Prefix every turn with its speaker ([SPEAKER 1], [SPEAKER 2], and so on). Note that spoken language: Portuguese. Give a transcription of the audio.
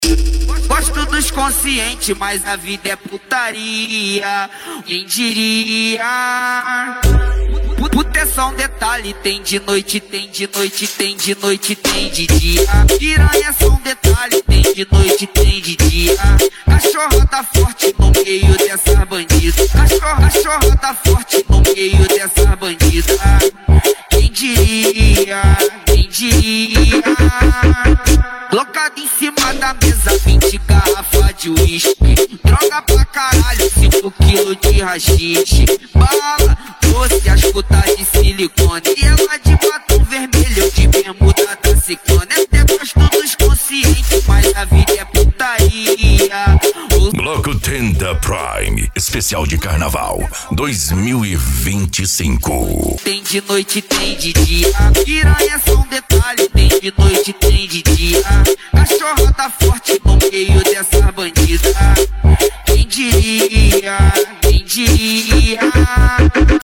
[SPEAKER 1] Gosto dos conscientes, mas a vida é putaria. Quem diria? Puta é só um detalhe, tem de noite, tem de noite, tem de noite, tem de dia. Piranha é só um detalhe, tem de noite, tem de dia. Cachorra tá forte no meio dessa bandida. Cachorra tá forte no meio dessa bandida. Quem diria? Quem diria? Colocado em cima da mesa, 20 garrafas de uísque. Droga pra caralho, 5 quilos de rachixe. Bala, doce, as putas de silicone. E ela de batom vermelho, de bermuda da ciclone. Até gosto dos conscientes, mas a vida é putaria.
[SPEAKER 2] Bloco 10 da Prime, especial de Carnaval 2025.
[SPEAKER 1] Tem de noite, tem de dia. Piranha é só um detalhe, tem de noite, tem de dia. Cachorra tá forte no meio dessa bandida. Quem diria? Quem diria?